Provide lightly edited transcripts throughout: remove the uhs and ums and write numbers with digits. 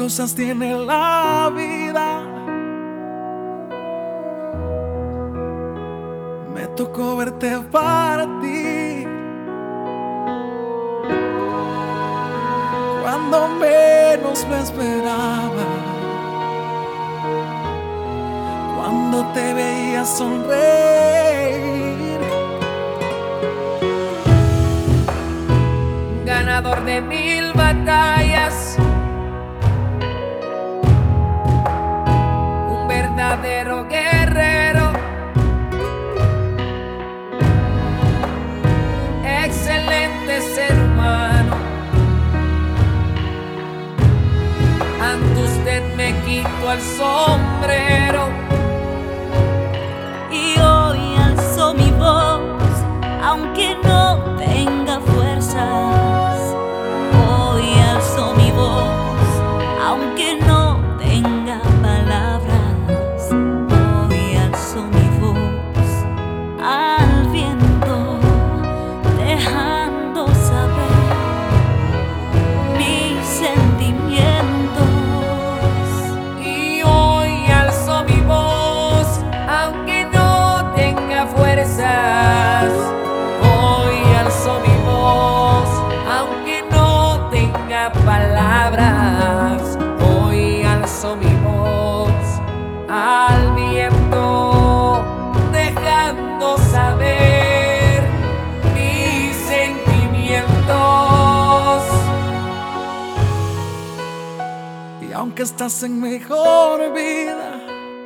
cosas tiene la vida. Me tocó verte partir cuando menos lo esperaba, cuando te veía sonreír. Ganador de 1000 batallas, un verdadero guerrero, excelente ser humano. Ante usted me quito el sombrero y hoy alzo mi voz, aunque no tenga fuerzas. Hoy alzo mi voz, aunque no tenga palabras. Hoy alzo mi voz al viento, dejando saber mis sentimientos. Y hoy alzo mi voz, aunque no tenga fuerzas. Hoy alzo mi voz, aunque no tenga palabras. Hoy alzo mi voz al viento, dejando saber mis sentimientos. Y aunque estás en mejor vida,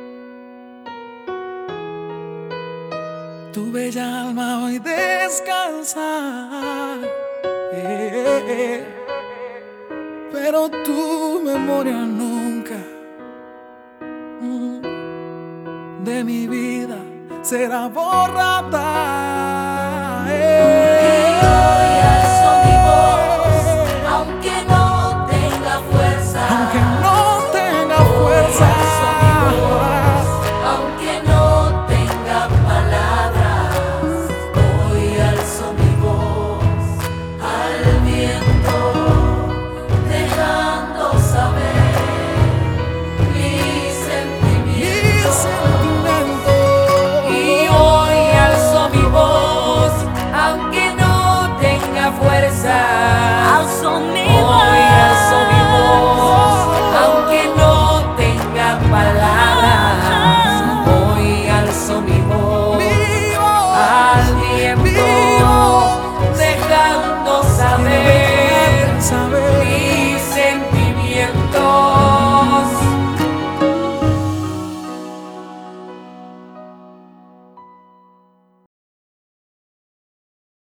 tu bella alma hoy descansa. Pero tu memoria nunca de mi vida será borrada.